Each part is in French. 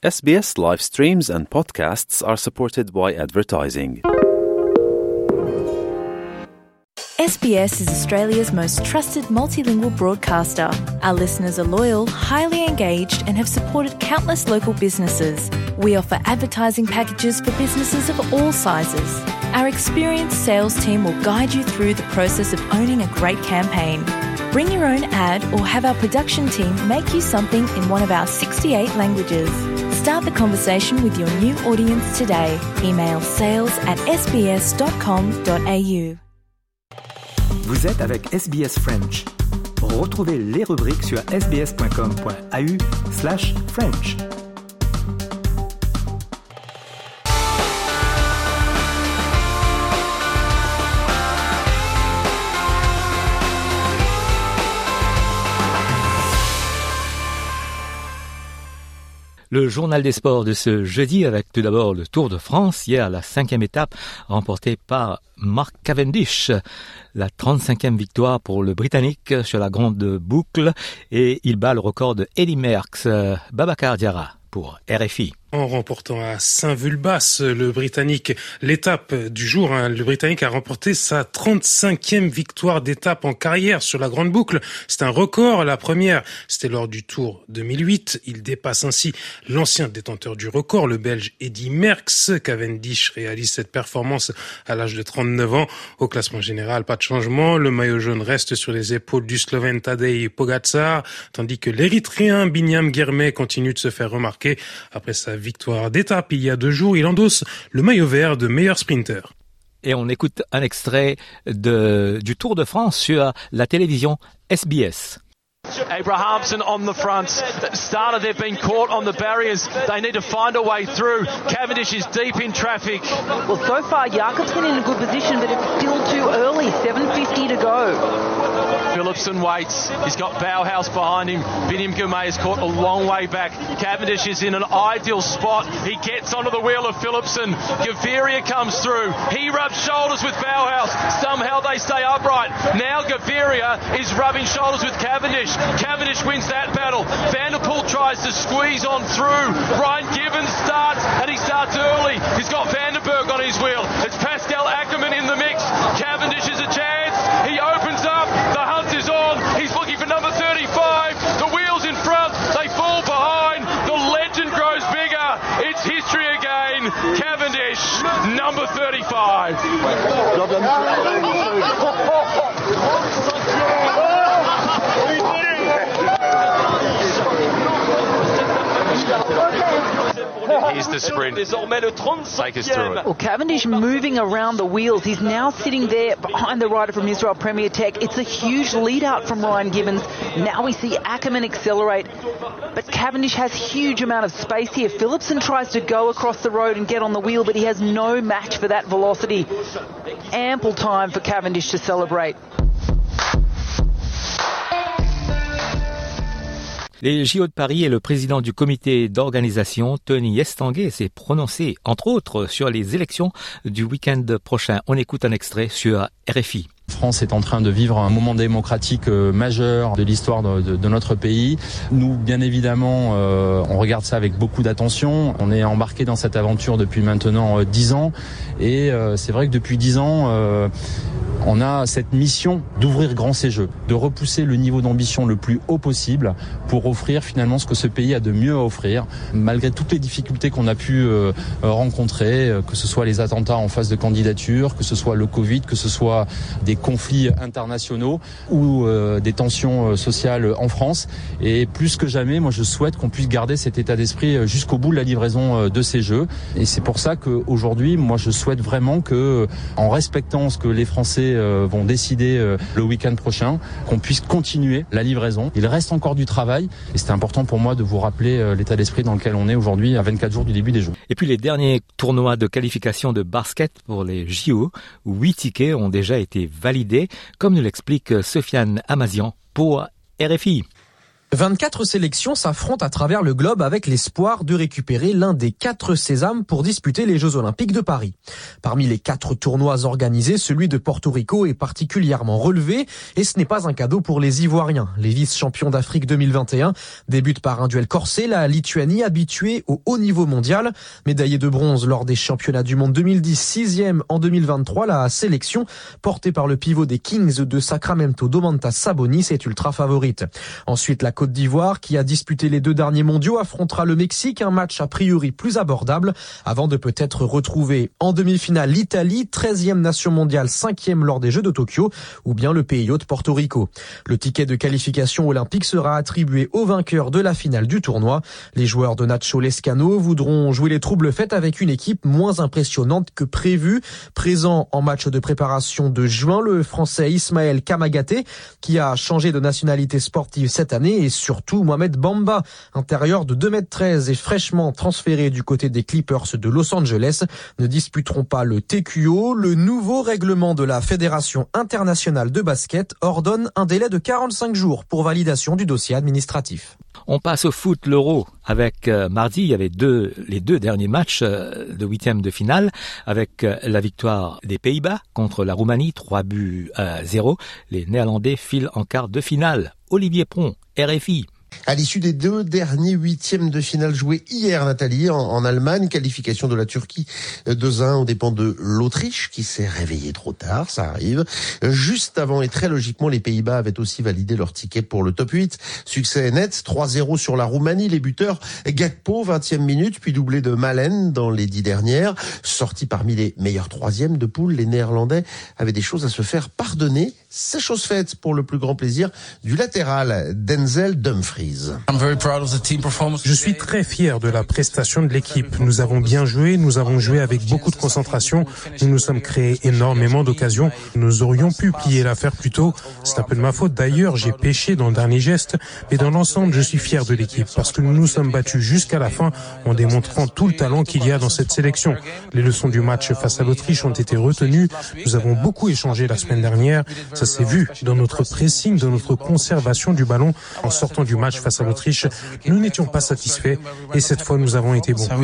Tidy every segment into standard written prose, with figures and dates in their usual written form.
SBS live streams and podcasts are supported by advertising. SBS is Australia's most trusted multilingual broadcaster. Our listeners are loyal, highly engaged, and have supported countless local businesses. We offer advertising packages for businesses of all sizes. Our experienced sales team will guide you through the process of owning a great campaign. Bring your own ad or have our production team make you something in one of our 68 languages. Start the conversation with your new audience today. Email sales@sbs.com.au. Vous êtes avec SBS French. Retrouvez les rubriques sur sbs.com.au/French. Le journal des sports de ce jeudi avec tout d'abord le Tour de France. Hier, la 5e étape remportée par Mark Cavendish. La 35e victoire pour le Britannique sur la grande boucle. Et il bat le record de Eddy Merckx. Babacar Diarra pour RFI. En remportant à Saint-Vulbas, le Britannique, l'étape du jour, le Britannique a remporté sa 35e victoire d'étape en carrière sur la grande boucle. C'est un record. La première, c'était lors du Tour 2008. Il dépasse ainsi l'ancien détenteur du record, le Belge Eddy Merckx. Cavendish réalise cette performance à l'âge de 39 ans. Au classement général, pas de changement. Le maillot jaune reste sur les épaules du Slovène Tadej Pogačar, tandis que l'Érythréen Binyam Girmay continue de se faire remarquer. Après sa victoire d'étape il y a 2 jours, il endosse le maillot vert de meilleur sprinter. Et on écoute un extrait du Tour de France sur la télévision SBS. Abrahamsen on the front. Starter, they've been caught on the barriers. They need to find a way through. Cavendish is deep in traffic. Well, so far, Jakobsen in a good position, but it's still too early. 7:50 to go. Philipsen waits. He's got Bauhaus behind him. Binyam Girmay is caught a long way back. Cavendish is in an ideal spot. He gets onto the wheel of Philipsen. Gaviria comes through. He rubs shoulders with Bauhaus. Somehow they stay upright. Now Gaviria is rubbing shoulders with Cavendish. Cavendish wins that battle. Van der Poel tries to squeeze on through. Ryan Gibbons starts, and he starts early. He's got Vandenberg on his wheel. It's Pascal Ackermann in the mix. Cavendish is a chance. He opens up. The hunt is on. He's looking for number 35. The wheels in front. They fall behind. The legend grows bigger. It's history again. Cavendish, number 35. Here's the sprint. Take us through it. Well, Cavendish moving around the wheels. He's now sitting there behind the rider from Israel, Premier Tech. It's a huge lead out from Ryan Gibbons. Now we see Ackermann accelerate. But Cavendish has huge amount of space here. Philipsen tries to go across the road and get on the wheel, but he has no match for that velocity. Ample time for Cavendish to celebrate. Les JO de Paris et le président du comité d'organisation, Tony Estanguet, s'est prononcé, entre autres, sur les élections du week-end prochain. On écoute un extrait sur RFI. La France est en train de vivre un moment démocratique majeur de l'histoire de notre pays. Nous, bien évidemment, on regarde ça avec beaucoup d'attention. On est embarqué dans cette aventure depuis maintenant 10 ans. Et c'est vrai que depuis 10 ans, on a cette mission d'ouvrir grand ces Jeux, de repousser le niveau d'ambition le plus haut possible pour offrir finalement ce que ce pays a de mieux à offrir, malgré toutes les difficultés qu'on a pu rencontrer, que ce soit les attentats en phase de candidature, que ce soit le Covid, que ce soit des conflits internationaux ou des tensions sociales en France. Et plus que jamais, moi je souhaite qu'on puisse garder cet état d'esprit jusqu'au bout de la livraison de ces Jeux. Et c'est pour ça qu'aujourd'hui, moi je souhaite vraiment que, en respectant ce que les Français vont décider le week-end prochain, qu'on puisse continuer la livraison. Il reste encore du travail et c'est important pour moi de vous rappeler l'état d'esprit dans lequel on est aujourd'hui à 24 jours du début des Jeux. Et puis les derniers tournois de qualification de basket pour les JO, 8 tickets ont déjà été validés, comme nous l'explique Sofiane Amazian pour RFI. 24 sélections s'affrontent à travers le globe avec l'espoir de récupérer l'un des 4 sésames pour disputer les Jeux Olympiques de Paris. Parmi les 4 tournois organisés, celui de Porto Rico est particulièrement relevé et ce n'est pas un cadeau pour les Ivoiriens. Les vice-champions d'Afrique 2021 débutent par un duel corsé, la Lituanie habituée au haut niveau mondial. Médaillée de bronze lors des championnats du monde 2010, 6e en 2023, la sélection portée par le pivot des Kings de Sacramento, Domantas Sabonis, est ultra favorite. Ensuite, la Côte d'Ivoire, qui a disputé les 2 derniers mondiaux, affrontera le Mexique, un match a priori plus abordable, avant de peut-être retrouver en demi-finale l'Italie, 13e nation mondiale, 5e lors des Jeux de Tokyo, ou bien le pays hôte Porto Rico. Le ticket de qualification olympique sera attribué au vainqueur de la finale du tournoi. Les joueurs de Nacho Lescano voudront jouer les troubles faites avec une équipe moins impressionnante que prévu. Présent en match de préparation de juin, le Français Ismaël Kamagaté, qui a changé de nationalité sportive cette année, et surtout Mohamed Bamba, intérieur de 2m13 et fraîchement transféré du côté des Clippers de Los Angeles, ne disputeront pas le TQO. Le nouveau règlement de la Fédération internationale de basket ordonne un délai de 45 jours pour validation du dossier administratif. On passe au foot, l'Euro, avec mardi, il y avait les deux derniers matchs de 8e de finale, avec la victoire des Pays-Bas contre la Roumanie, 3-0. Les Néerlandais filent en quart de finale. Olivier Pron, RFI. À l'issue des 2 derniers 8e de finale joués hier, Nathalie, en Allemagne, qualification de la Turquie 2-1 aux dépens de l'Autriche, qui s'est réveillée trop tard, ça arrive. Juste avant, et très logiquement, les Pays-Bas avaient aussi validé leur ticket pour le top 8. Succès net, 3-0 sur la Roumanie. Les buteurs, Gakpo, 20e minute, puis doublé de Malen dans les 10 dernières. Sortis parmi les meilleurs 3e de poule, les Néerlandais avaient des choses à se faire pardonner. C'est chose faite pour le plus grand plaisir du latéral Denzel Dumfries. Je suis très fier de la prestation de l'équipe. Nous avons bien joué, nous avons joué avec beaucoup de concentration, nous nous sommes créés énormément d'occasions. Nous aurions pu plier l'affaire plus tôt. C'est un peu de ma faute d'ailleurs, j'ai péché dans le dernier geste, mais dans l'ensemble, je suis fier de l'équipe parce que nous nous sommes battus jusqu'à la fin en démontrant tout le talent qu'il y a dans cette sélection. Les leçons du match face à l'Autriche ont été retenues. Nous avons beaucoup échangé la semaine dernière. Ça s'est vu dans notre pressing, dans notre conservation du ballon en sortant du match face à l'Autriche. Nous n'étions pas satisfaits et cette fois nous avons été bons.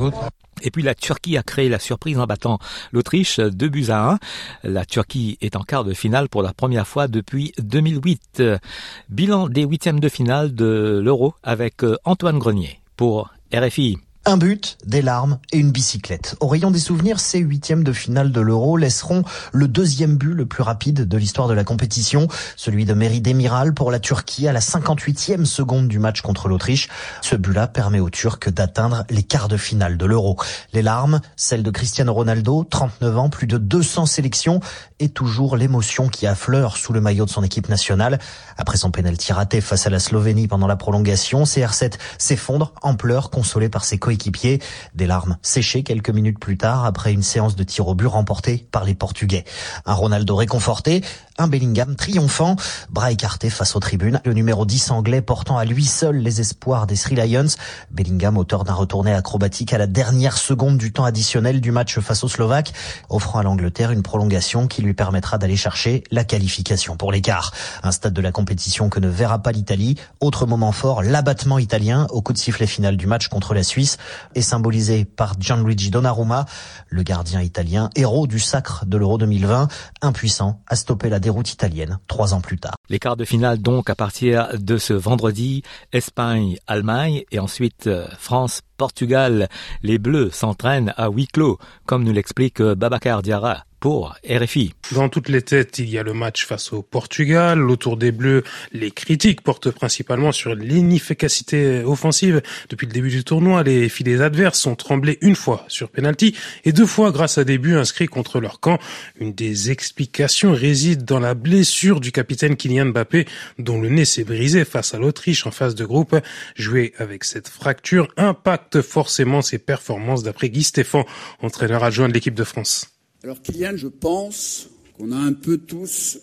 Et puis la Turquie a créé la surprise en battant l'Autriche 2-1. La Turquie est en quart de finale pour la première fois depuis 2008. Bilan des 8e de finale de l'Euro avec Antoine Grenier pour RFI. Un but, des larmes et une bicyclette. Au rayon des souvenirs, ces 8e de finale de l'Euro laisseront le 2e but le plus rapide de l'histoire de la compétition, celui de Mehdi Demiral pour la Turquie à la 58e seconde du match contre l'Autriche. Ce but-là permet aux Turcs d'atteindre les quarts de finale de l'Euro. Les larmes, celles de Cristiano Ronaldo, 39 ans, plus de 200 sélections et toujours l'émotion qui affleure sous le maillot de son équipe nationale. Après son pénalty raté face à la Slovénie pendant la prolongation, CR7 s'effondre en pleurs, consolé par ses coéquipiers. Des larmes séchées quelques minutes plus tard après une séance de tir au but remportée par les Portugais. Un Ronaldo réconforté, un Bellingham triomphant, bras écartés face aux tribunes. Le numéro 10 anglais portant à lui seul les espoirs des Three Lions. Bellingham, auteur d'un retourné acrobatique à la dernière seconde du temps additionnel du match face aux Slovaques, offrant à l'Angleterre une prolongation qui lui permettra d'aller chercher la qualification pour l'écart. Un stade de la compétition que ne verra pas l'Italie. Autre moment fort, l'abattement italien au coup de sifflet final du match contre la Suisse est symbolisé par Gianluigi Donnarumma, le gardien italien, héros du sacre de l'Euro 2020, impuissant à stopper la déroute italienne 3 ans plus tard. Les quarts de finale donc à partir de ce vendredi, Espagne, Allemagne et ensuite France, Portugal. Les Bleus s'entraînent à huis clos, comme nous l'explique Babacar Diarra pour RFI. Dans toutes les têtes, il y a le match face au Portugal. Autour des Bleus, les critiques portent principalement sur l'inefficacité offensive. Depuis le début du tournoi, les filets adverses ont tremblé une fois sur penalty et 2 fois grâce à des buts inscrits contre leur camp. Une des explications réside dans la blessure du capitaine Kylian Mbappé, dont le nez s'est brisé face à l'Autriche en phase de groupe. Jouer avec cette fracture impacte forcément ses performances, d'après Guy Stéphane, entraîneur adjoint de l'équipe de France. Alors Kylian, je pense qu'on a un peu tous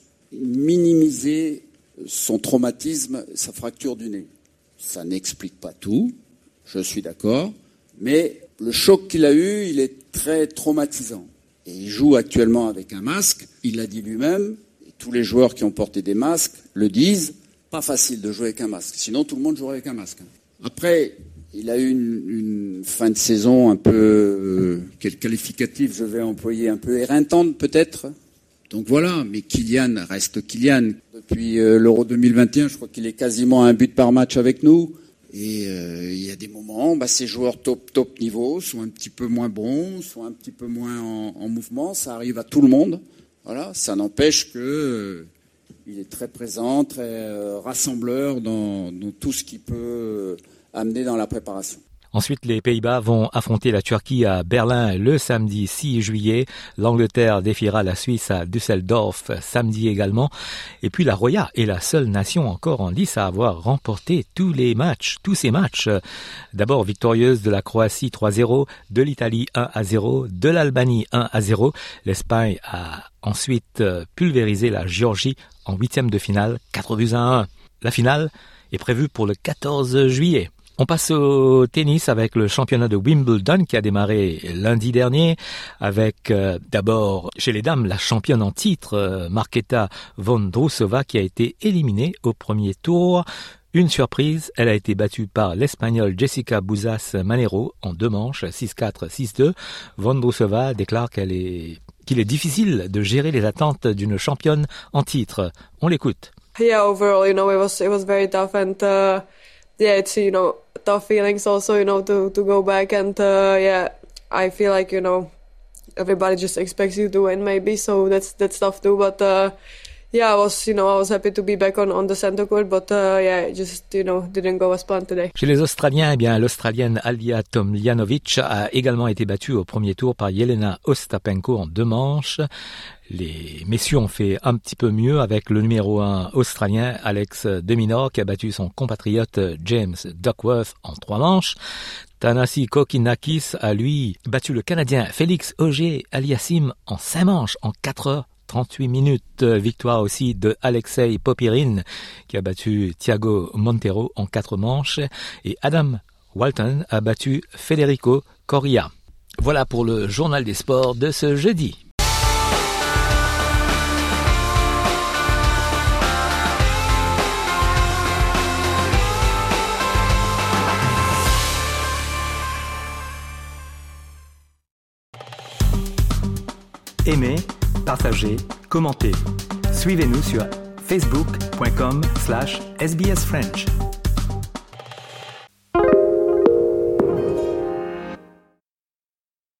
minimisé son traumatisme, sa fracture du nez. Ça n'explique pas tout, je suis d'accord, mais le choc qu'il a eu, il est très traumatisant. Et il joue actuellement avec un masque, il l'a dit lui-même, et tous les joueurs qui ont porté des masques le disent, pas facile de jouer avec un masque. Sinon, tout le monde jouerait avec un masque. Après, il a eu une fin de saison un peu, quel qualificatif je vais employer, un peu éreintante peut-être. Donc voilà, mais Kylian reste Kylian. Depuis l'Euro 2021, je crois qu'il est quasiment à un but par match avec nous. Et il y a des moments, ces joueurs top niveau sont un petit peu moins bons, sont un petit peu moins en mouvement. Ça arrive à tout le monde. Voilà, ça n'empêche que il est très présent, très rassembleur dans tout ce qu'il peut amener dans la préparation. Ensuite, les Pays-Bas vont affronter la Turquie à Berlin le samedi 6 juillet. L'Angleterre défiera la Suisse à Düsseldorf samedi également. Et puis la Roya est la seule nation encore en lice à avoir remporté tous ces matchs. D'abord victorieuse de la Croatie 3-0, de l'Italie 1-0, de l'Albanie 1-0. L'Espagne a ensuite pulvérisé la Géorgie en huitième de finale, 4-1. La finale est prévue pour le 14 juillet. On passe au tennis avec le championnat de Wimbledon qui a démarré lundi dernier avec d'abord chez les dames la championne en titre Marketa Vondrousova qui a été éliminée au premier tour. Une surprise, elle a été battue par l'Espagnole Jessica Buzas Manero en 2 manches, 6-4, 6-2. Vondrousova déclare qu'il est difficile de gérer les attentes d'une championne en titre. On l'écoute. Yeah, overall, it was very tough and it's tough feelings also, to go back and I feel like everybody just expects you to win maybe, so that's tough too. But I was happy to be back on the center court, but it just didn't go as planned today. Chez les Australiens, l'Australienne Alia Tomljanovic a également été battue au premier tour par Jelena Ostapenko en 2 manches. Les messieurs ont fait un petit peu mieux avec le numéro 1 australien Alex de Minaur qui a battu son compatriote James Duckworth en 3 manches. Thanasi Kokinakis a lui battu le Canadien Félix Auger-Aliassime en 5 manches en 4h38 minutes. Victoire aussi de Alexei Popyrin qui a battu Thiago Montero en 4 manches et Adam Walton a battu Federico Coria. Voilà pour le journal des sports de ce jeudi. Aimez, partagez, commentez. Suivez-nous sur facebook.com/sbsfrench.